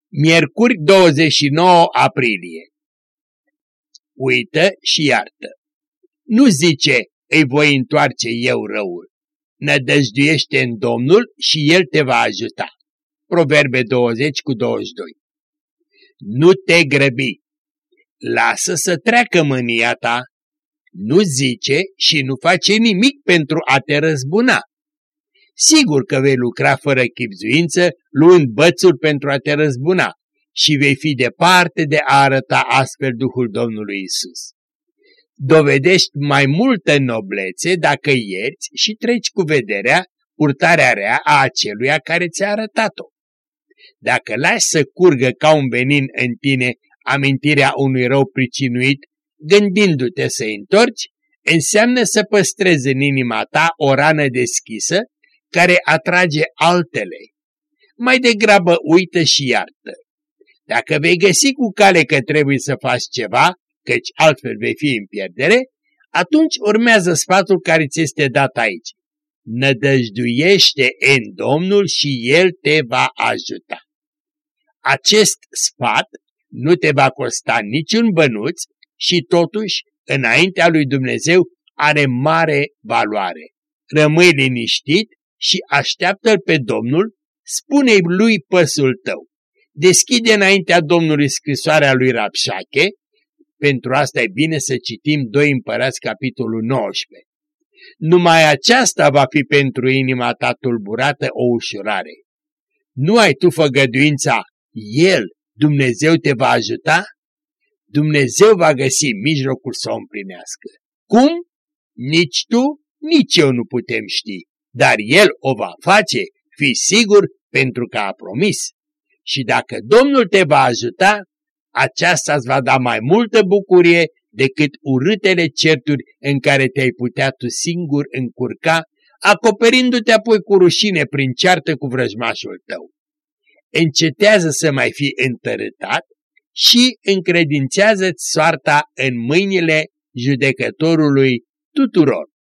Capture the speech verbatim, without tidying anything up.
Miercuri douăzeci și nouă aprilie. Uită și iartă. Nu zice, îi voi întoarce eu răul. Nădăjduiește în Domnul și El te va ajuta. Proverbe douăzeci cu douăzeci și doi. Nu te grăbi. Lasă să treacă mânia ta. Nu zice și nu face nimic pentru a te răzbuna. Sigur că vei lucra fără chibzuință, luând bățul pentru a te răzbuna și vei fi departe de a arăta astfel Duhul Domnului Isus. Dovedești mai multă noblețe dacă ierți și treci cu vederea purtarea rea a aceluia care ți-a arătat-o. Dacă lași să curgă ca un venin în tine amintirea unui rău pricinuit, gândindu-te să-i întorci, înseamnă să păstrezi în inima ta o rană deschisă care atrage altele. Mai degrabă uită și iartă. Dacă vei găsi cu cale că trebuie să faci ceva, căci altfel vei fi în pierdere, atunci urmează sfatul care ți este dat aici. Nădăjduiește în Domnul și El te va ajuta. Acest sfat nu te va costa niciun bănuț și totuși, înaintea lui Dumnezeu, are mare valoare. Rămâi liniștit și așteaptă-L pe Domnul, spune-i lui păsul tău. Deschide înaintea Domnului scrisoarea lui Rabșache, pentru asta e bine să citim doi Împărați, capitolul nouăsprezece. Numai aceasta va fi pentru inima ta tulburată o ușurare. Nu ai tu făgăduința, El, Dumnezeu te va ajuta? Dumnezeu va găsi mijlocul să o împlinească. Cum? Nici tu, nici eu nu putem ști, dar El o va face, fii sigur, pentru că a promis. Și dacă Domnul te va ajuta, aceasta îți va da mai multă bucurie decât urâtele certuri în care te-ai putea tu singur încurca, acoperindu-te apoi cu rușine prin ceartă cu vrăjmașul tău. Încetează să mai fii întărâtat și încredințează-ți soarta în mâinile judecătorului tuturor.